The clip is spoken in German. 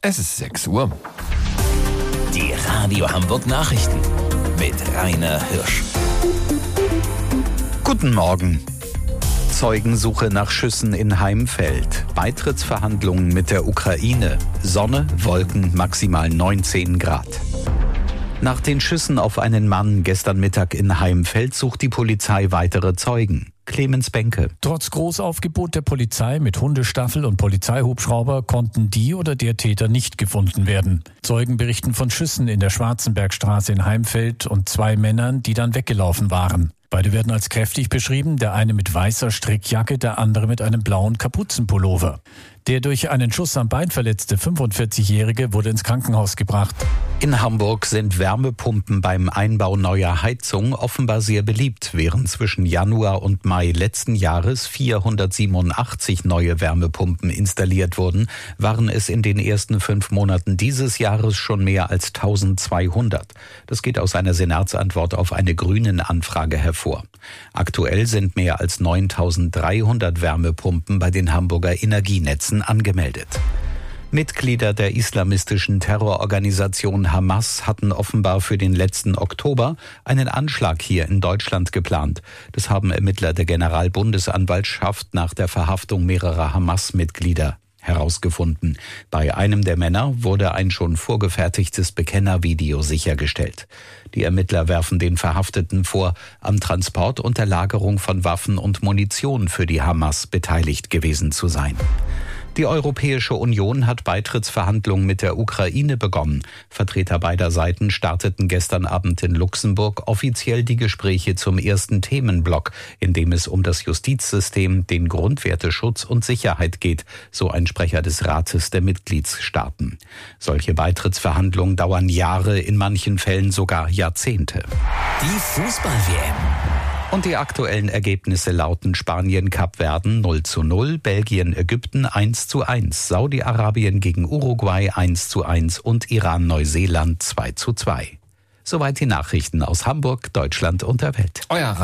Es ist 6 Uhr. Die Radio Hamburg Nachrichten mit Rainer Hirsch. Guten Morgen. Zeugensuche nach Schüssen in Heimfeld. Beitrittsverhandlungen mit der Ukraine. Sonne, Wolken, maximal 19 Grad. Nach den Schüssen auf einen Mann gestern Mittag in Heimfeld sucht die Polizei weitere Zeugen. Clemens Benke. Trotz Großaufgebot der Polizei mit Hundestaffel und Polizeihubschrauber konnten die oder der Täter nicht gefunden werden. Zeugen berichten von Schüssen in der Schwarzenbergstraße in Heimfeld und 2 Männern, die dann weggelaufen waren. Beide werden als kräftig beschrieben, der eine mit weißer Strickjacke, der andere mit einem blauen Kapuzenpullover. Der durch einen Schuss am Bein verletzte 45-Jährige wurde ins Krankenhaus gebracht. In Hamburg sind Wärmepumpen beim Einbau neuer Heizung offenbar sehr beliebt. Während zwischen Januar und Mai letzten Jahres 487 neue Wärmepumpen installiert wurden, waren es in den ersten 5 Monaten dieses Jahres schon mehr als 1200. Das geht aus einer Senatsantwort auf eine Grünen-Anfrage hervor. Aktuell sind mehr als 9300 Wärmepumpen bei den Hamburger Energienetzen angemeldet. Mitglieder der islamistischen Terrororganisation Hamas hatten offenbar für den letzten Oktober einen Anschlag hier in Deutschland geplant. Das haben Ermittler der Generalbundesanwaltschaft nach der Verhaftung mehrerer Hamas-Mitglieder herausgefunden. Bei einem der Männer wurde ein schon vorgefertigtes Bekennervideo sichergestellt. Die Ermittler werfen den Verhafteten vor, am Transport und der Lagerung von Waffen und Munition für die Hamas beteiligt gewesen zu sein. Die Europäische Union hat Beitrittsverhandlungen mit der Ukraine begonnen. Vertreter beider Seiten starteten gestern Abend in Luxemburg offiziell die Gespräche zum ersten Themenblock, in dem es um das Justizsystem, den Grundwerteschutz und Sicherheit geht, so ein Sprecher des Rates der Mitgliedsstaaten. Solche Beitrittsverhandlungen dauern Jahre, in manchen Fällen sogar Jahrzehnte. Die Fußball-WM. Und die aktuellen Ergebnisse lauten: Spanien-Kapverden 0:0, Belgien-Ägypten 1:1, Saudi-Arabien gegen Uruguay 1:1 und Iran-Neuseeland 2:2. Soweit die Nachrichten aus Hamburg, Deutschland und der Welt. Euer